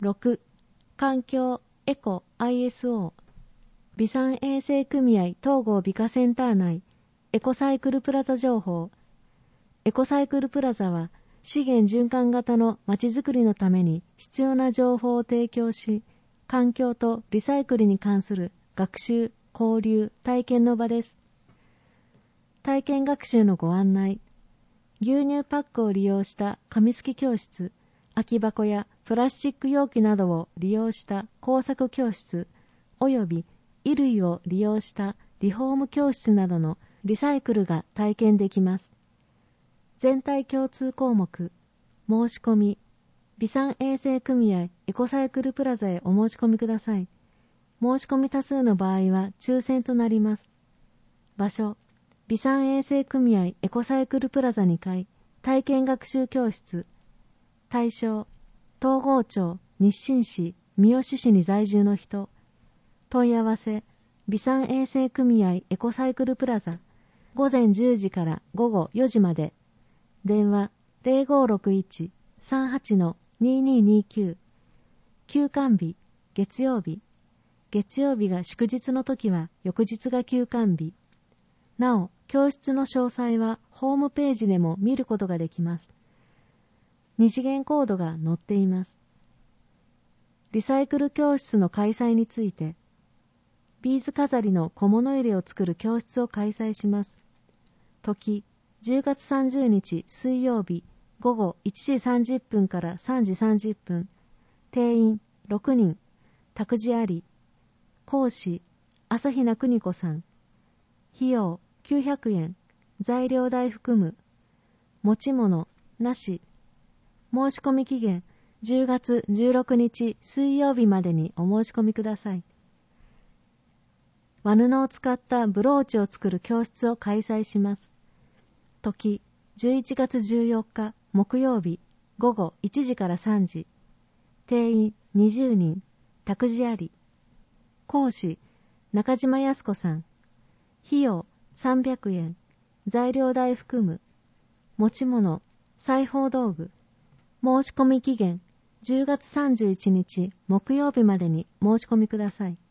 6、環境エコ ISO 備産衛生組合統合美化センター内エコサイクルプラザ情報。エコサイクルプラザは資源循環型のまちづくりのために必要な情報を提供し、環境とリサイクルに関する学習、交流、体験の場です。体験学習のご案内。牛乳パックを利用した紙すき教室、空き箱やプラスチック容器などを利用した工作教室、および衣類を利用したリフォーム教室などのリサイクルが体験できます。全体共通項目、申し込み、備産衛生組合エコサイクルプラザへお申し込みください。申し込み多数の場合は抽選となります。場所、備産衛生組合エコサイクルプラザ2階、体験学習教室。対象、東郷町、日清市、三好市に在住の人。問い合わせ、備産衛生組合エコサイクルプラザ、午前10時から午後4時まで。電話 0561-38-2229。休館日、月曜日。月曜日が祝日の時は翌日が休館日。なお、教室の詳細はホームページでも見ることができます。二次元コードが載っています。リサイクル教室の開催について、ビーズ飾りの小物入れを作る教室を開催します。時、10月30日水曜日午後1時30分から3時30分。定員6人。託児あり。講師、朝比奈邦子さん。費用900円。材料代含む。持ち物なし。申し込み期限10月16日水曜日までにお申し込みください。和布を使ったブローチを作る教室を開催します。時、11月14日木曜日午後1時から3時。定員20人。託児あり。講師、中島康子さん。費用300円。材料代含む。持ち物、裁縫道具。申し込み期限10月31日木曜日までに申し込みください。